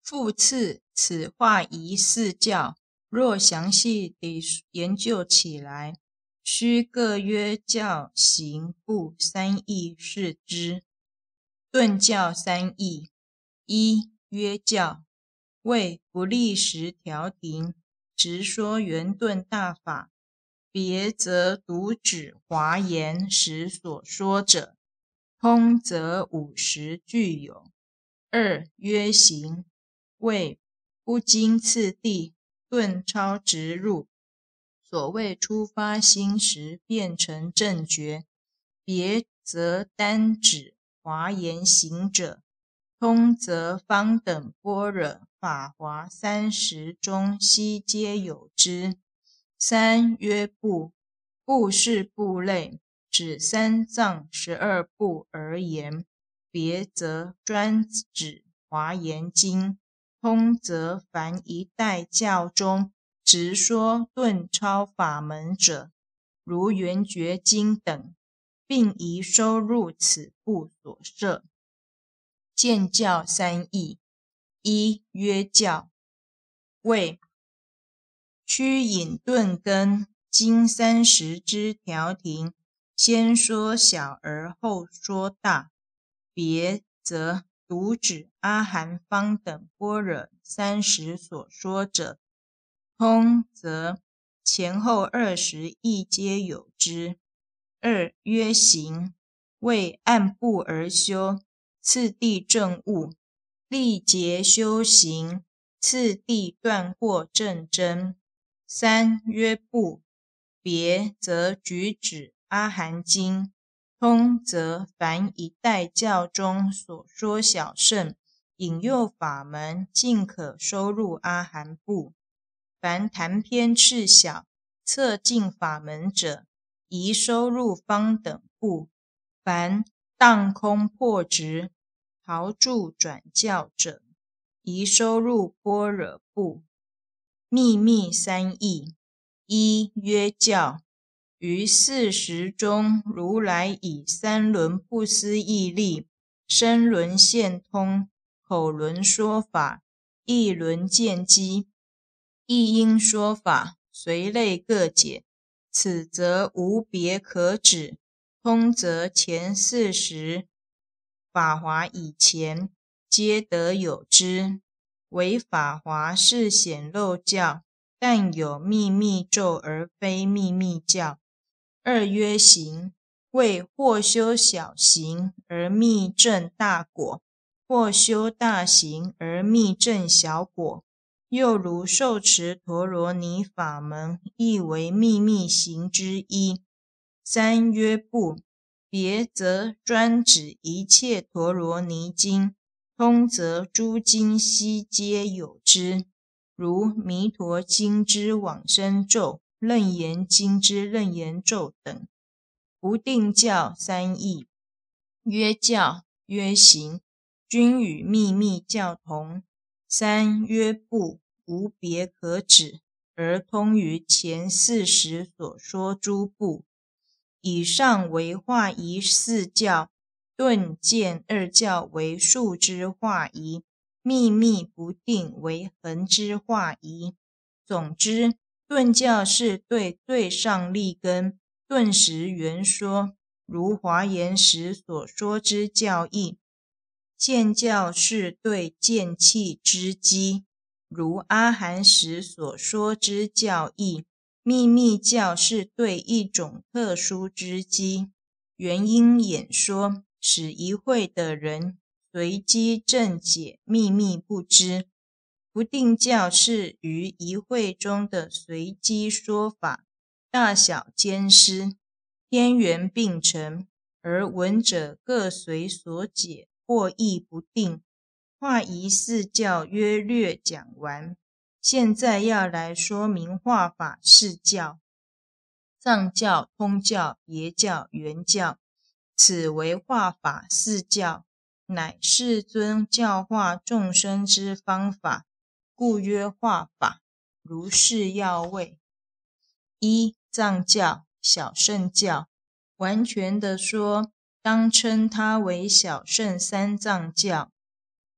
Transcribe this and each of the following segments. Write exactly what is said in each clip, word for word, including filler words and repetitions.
复次，此化仪四教，若详细地研究起来，须各约教行部三义释之。顿教三义：一、约教，谓不立时调停，直说圆顿大法，别则独指华严时所说者，通则五十具有。二、约行，谓不经次第，顿超直入，所谓初发心时变成正觉，别则单指华严行者，通则方等般若法华三十中悉皆有之。三、约部，部是部类，指三藏十二部而言，别则专指华严经，通则凡一代教中直说顿超法门者，如圆觉经等，并宜收入此部所摄。见教三义：一、约教，谓趋隐顿根经三十之调停，先说小而后说大，别则独指阿含方等般若三十所说者，通则前后二十亦皆有之。二、约行，为按部而修，次第正悟，历劫修行，次第断惑正真。三、约部，别则举指阿含经，通则凡一代教中所说小乘引诱法门，尽可收入阿含部。凡谈偏斥小测进法门者，宜收入方等部。凡荡空破执逃住转教者，宜收入般若部。秘密三义：一、约教，于四时中，如来以三轮不思议力，身轮现通，口轮说法，意轮见机，意因说法，随类各解，此则无别可指，通则前四时法华以前，皆得有之。唯法华是显漏教，但有秘密咒而非秘密教。二、约行，为或修小行而密证大果，或修大行而密证小果，又如受持陀罗尼法门，亦为秘密行之一。三、约部，别则专指一切陀罗尼经，通则诸经悉皆有之，如弥陀经之往生咒、楞严经之楞严咒等。不定教三义：约教、约行，均与秘密教同。三、约部，无别可指，而通于前四时所说诸部。以上为化仪四教，顿渐二教为数之化仪，秘密不定为恒之化仪。总之，顿教是对最上立根顿时圆说，如华严时所说之教义；渐教是对渐气之机，如阿含时所说之教义；秘密教是对一种特殊之机，原因演说，使一会的人随机正解秘密不知。不定教是于一会中的随机说法，大小兼施，天缘并成，而闻者各随所解，或亦不定。化仪四教约略讲完，现在要来说明化法四教：藏教、通教、别教、圆教。此为化法四教，乃世尊教化众生之方法，故曰化法。如是要位：一、藏教，小乘教，完全的说，当称它为小乘三藏教。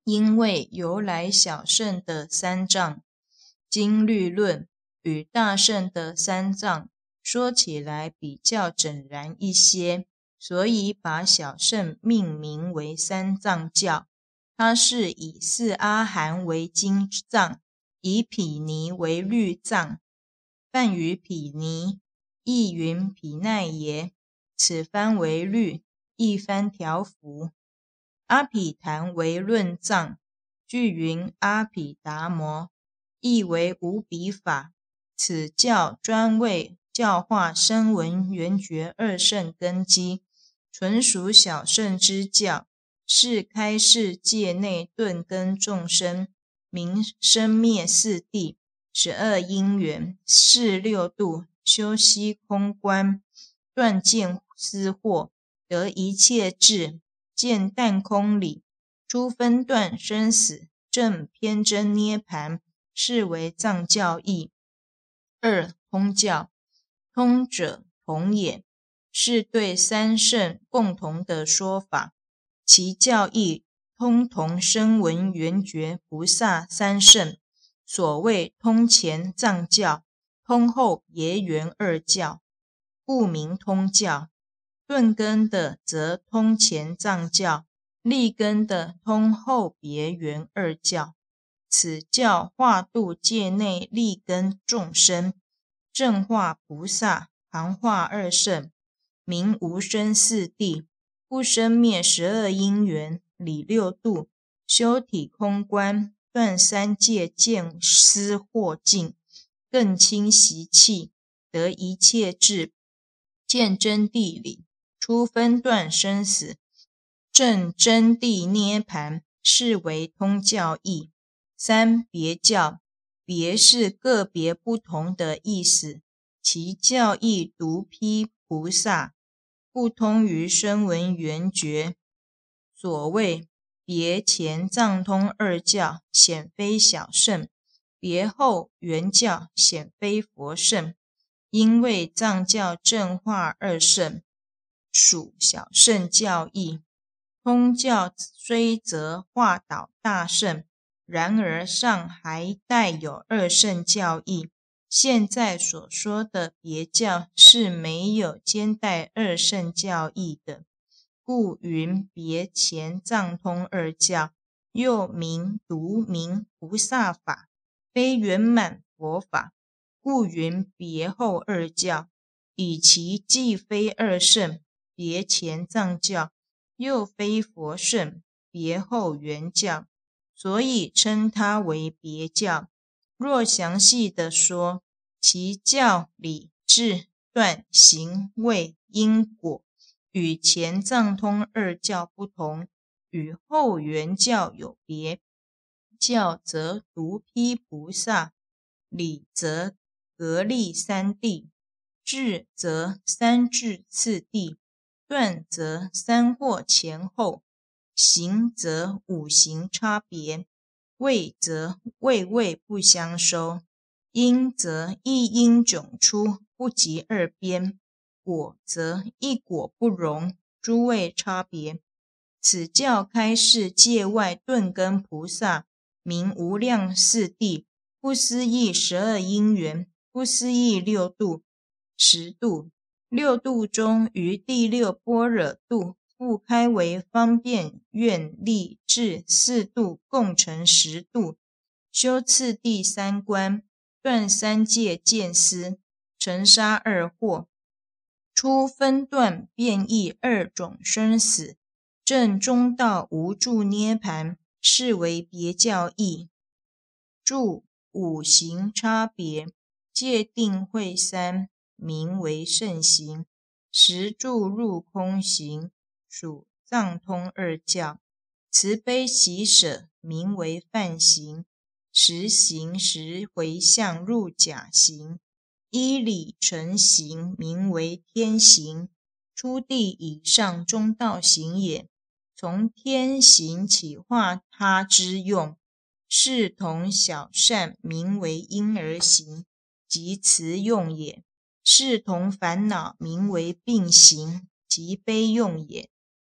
因为由来小乘的三藏经律论与大乘的三藏说起来比较整然一些，所以把小乘命名为三藏教。它是以四阿含为经藏，以毗尼为律藏。梵语毗尼，译云毗奈耶，此翻为律，一翻条幅。阿毗昙为论藏，句云阿毗达摩，意为无比法。此教专为教化声闻缘觉二乘根基，纯属小乘之教，是开示界内顿根众生明生灭四谛、十二因缘、四六度、修息空观、断见思惑、得一切智、见但空理、出分段生死、证偏真涅盘，是为藏教义。二、通教，通者同也，是对三乘共同的说法，其教义通同声闻缘觉菩萨三乘，所谓通前藏教，通后别圆二教，故名通教。顿根的则通前藏教，立根的通后别圆二教。此教化度界内立根众生，正化菩萨，旁化二乘，明无生四谛，不生灭十二因缘，理六度，修体空观，断三界见思惑境，更清习气，得一切智，见真谛理，出分段生死，证真谛涅盘，是为通教义。三、别教，别是个别不同的意思，其教义独披菩萨，不通于声闻缘觉。所谓别前藏通二教，显非小乘；别后圆教，显非佛乘。因为藏教正化二乘，属小乘教义。通教虽则化导大乘，然而尚还带有二乘教义。现在所说的别教是没有兼带二乘教义的，故云别前藏通二教，又名独名菩萨法，非圆满佛法，故云别后二教，以其既非二乘，别前藏教，又非佛乘，别后圆教，所以称它为别教。若详细的说，其教理智断行位因果与前藏通二教不同，与后圆教有别。教则独披菩萨，理则格立三谛，智则三智次第，断则三惑前后，行则五行差别，位则位位不相收，因则一因迥出，不及二边，果则一果不容，诸位差别。此教开示界外顿根菩萨名无量四谛，不思议十二因缘，不思议六度、十度。六度中于第六般若度复开为方便愿力智四度，共成十度，修次第三观，断三界见思，尘沙二惑，出分段变异二种生死，证中道无住涅盘，是为别教义。住五行差别，界定慧三，名为圣行，十住入空行，属藏通二教。慈悲喜舍，名为梵行，十行十回向入假行，依理成行，名为天行，出地以上中道行也。从天行起化他之用，是同小善，名为婴儿行，即慈用也；是同烦恼，名为病行，即悲用也。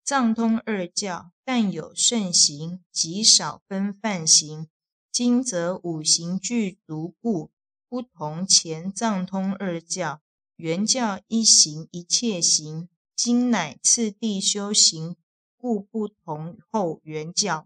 藏通二教，但有盛行，极少分泛行。今则五行具足故，不同前藏通二教。原教一行一切行，今乃次第修行，故不同后原教。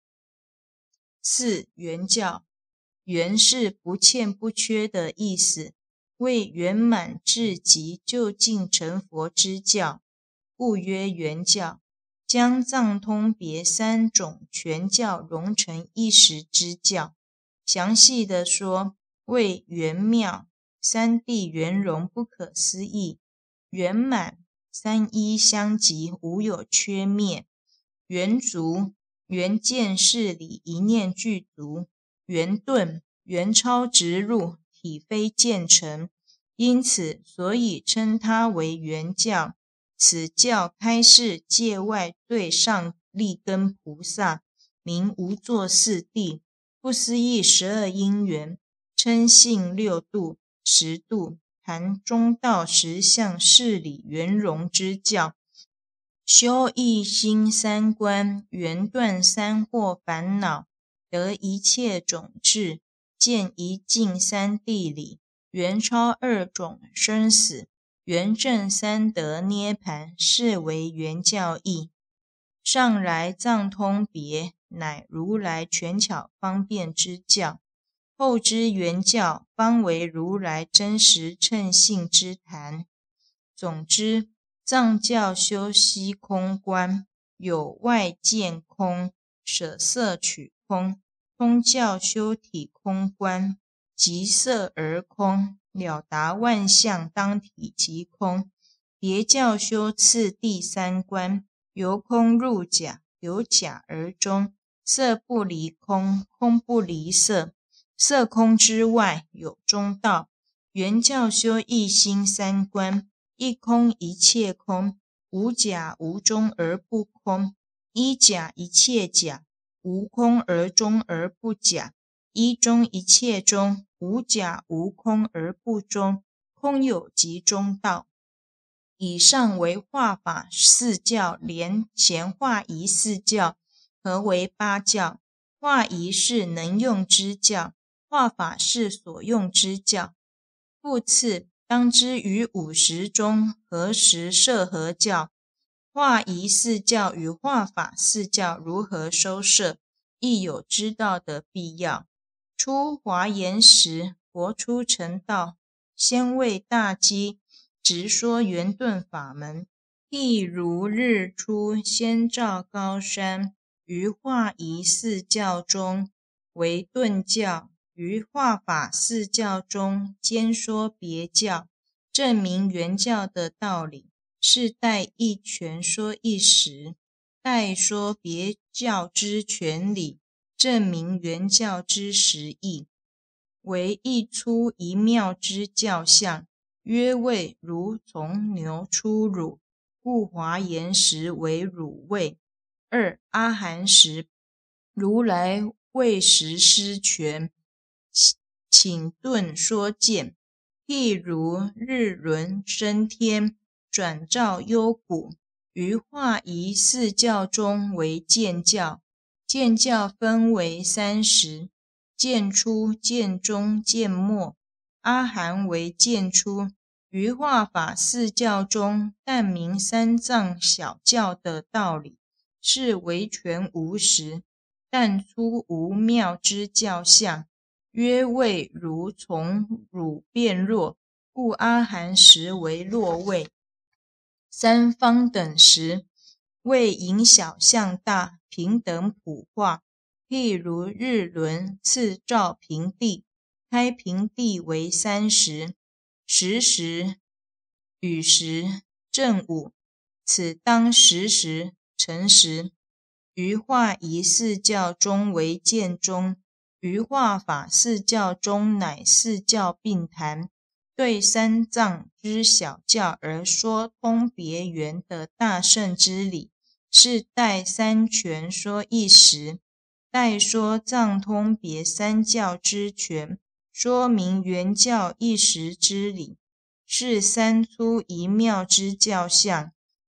四、原教，原是不欠不缺的意思，为圆满至极究竟成佛之教，故曰原教。将藏通别三种全教融成一时之教。详细的说，为圆妙，三谛圆融不可思议；圆满，三一相即无有缺灭；圆足，圆见事理一念具足；圆顿，圆超直入，体非渐成。因此，所以称它为原教。此教开示界外对上立根菩萨，名无作四谛，不思议十二因缘，称性六度、十度，谈中道实相事理圆融之教。修一心三观，圆断三惑烦恼，得一切种智，见一境三谛理，圆超二种生死，圆正三德涅盘，是为原教义。上来藏通别，乃如来权巧方便之教；后之原教，方为如来真实称性之谈。总之，藏教修悉空观，有外见空，舍色取空；通教修体空观，即色而空，了达万象当体即空。别教修次第三观，由空入假，由假而中，色不离空，空不离色，色空之外有中道。原教修一心三观，一空一切空，无假无中而不空；一假一切假，无空而中而不假；一中一切中，无假无空而不中，空有即中道。以上为化法四教，连前化仪四教合为八教。化仪是能用之教，化法是所用之教。复次，当知于五十中何时摄合教？化仪四教与化法四教如何收摄，亦有知道的必要。初华严时，佛出成道，先为大机直说圆顿法门，譬如日出先照高山。于化仪四教中为顿教，于化法四教中兼说别教，证明原教的道理，是待一全说一时；待说别教之全理，证明原教之实义，为一粗一妙之教相。曰味如从牛出乳，故华严时为乳味。二、阿含时，如来为时施权，请顿说见，譬如日轮升天，转照幽谷。于化仪四教中为见教，见教分为三时：见初、见中、见末。阿含为见初。于化法四教中，但明三藏小教的道理，是为全无实，但粗无妙之教相。曰味如从乳变弱，故阿含时为弱味。三方等时，为影小向大，平等普化。譬如日轮次照平地，开平地为三时：时时、雨时、正午。此当时时、辰时。于化仪四教中为见中，于化法四教中乃四教并谈，对三藏之小教而说通别圆的大圣之理，是待三全说一时；待说藏通别三教之全，说明原教一时之理，是三粗一妙之教相。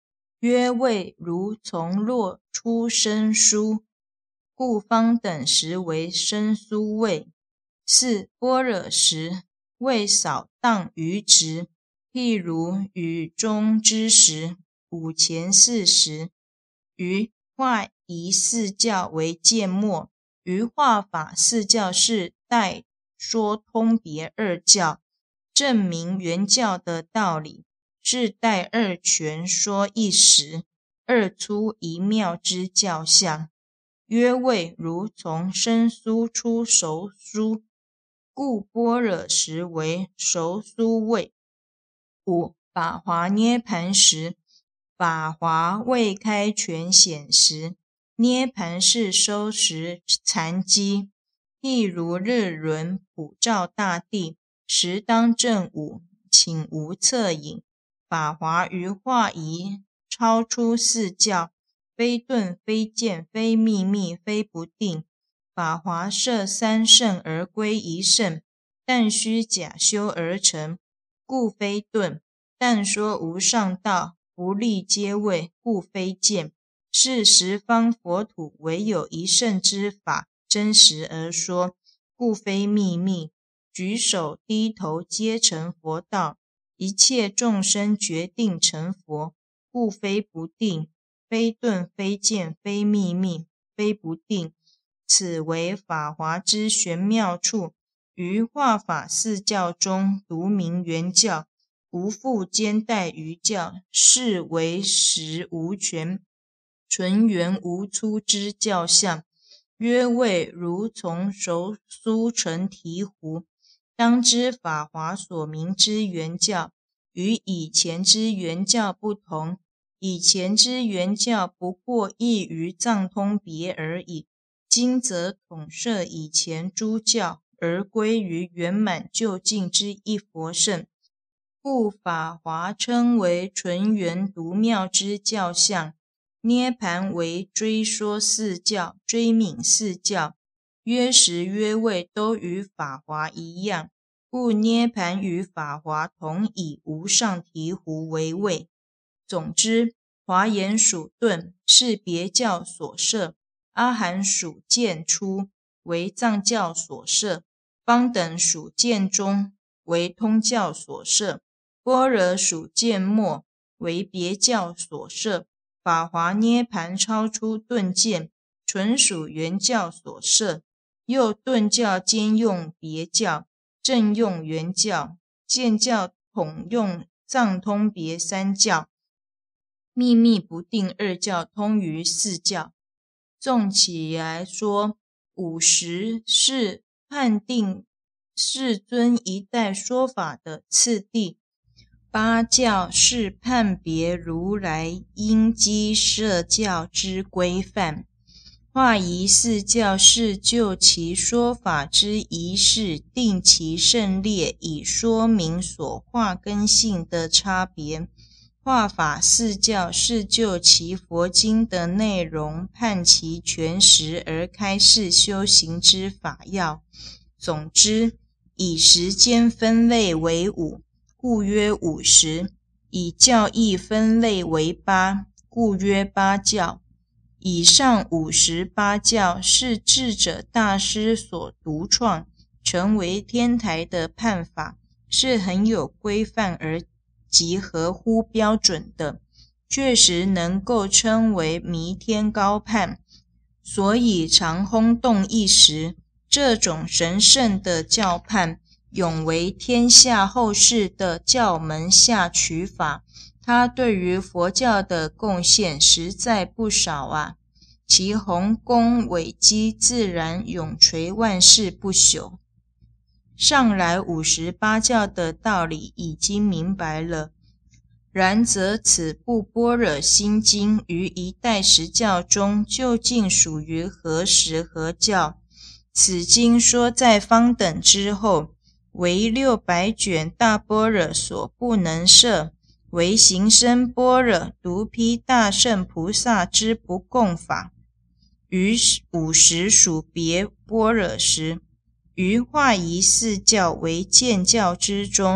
曰谓如从若出生疏，故方等时为生疏味。是般若时，味少荡于直，譬如语中之时，午前四时。于化仪四教为渐末，于化法四教是代说通别二教，证明原教的道理，是代二全说一时，二出一妙之教相。曰谓如从生疏出熟疏，故般若时为熟疏味。五法华涅盘时，法华未开全显时，涅盘是收拾残机，譬如日轮普照大地，时当正午，请无恻隐。法华于化仪超出四教，非顿非渐非秘密非不定。法华摄三圣而归一圣，但须假修而成，故非顿。但说无上道，不立阶位，故非渐。是十方佛土唯有一圣之法，真实而说，故非秘密。举手低头皆成佛道，一切众生决定成佛，故非不定。非顿非渐非秘密非不定，此为法华之玄妙处。于化法四教中独明原教，无复兼代余教，是为实无全，纯元无粗之教相。曰谓如从熟酥成醍醐。当知法华所明之原教，与以前之原教不同。以前之原教不过异于藏通别而已，今则统摄以前诸教，而归于圆满究竟之一佛圣，故法华称为纯元独妙之教相。涅盘为追说四教，追泯四教，约时约位都与法华一样，故涅盘与法华同以无上醍醐为位。总之，华严属顿，是别教所摄；阿含属渐出，为藏教所摄；方等属渐中，为通教所摄；般若属渐末，为别教所摄；法华涅盘超出顿渐，纯属原教所摄。又顿教兼用别教，正用原教，渐教统用藏通别三教，秘密不定二教通于四教。纵起来说，五十是判定世尊一代说法的次第，八教是判别如来因机摄教之规范，化仪四教是就其说法之仪式定其胜劣，以说明所化根性的差别。化法四教是就其佛经的内容判其全实而开示修行之法要。总之，以时间分类为五，故曰五十；以教义分类为八，故曰八教。以上五十八教是智者大师所独创，成为天台的判法，是很有规范而极合乎标准的，确实能够称为弥天高判，所以常轰动一时。这种神圣的教判，永为天下后世的教门下取法，它对于佛教的贡献实在不少啊，其宏功伟绩自然永垂万世不朽。上来五十八教的道理已经明白了，然则此部般若心经于一代十教中究竟属于何时何教？此经说在方等之后，为六百卷大般若所不能摄，为行深般若独披大圣菩萨之不共法。于五十属别般若时，于化仪四教为渐教之中，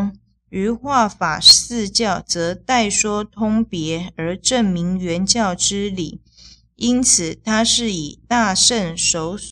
余化法四教，则代说通别而证明原教之理。因此他是以大圣手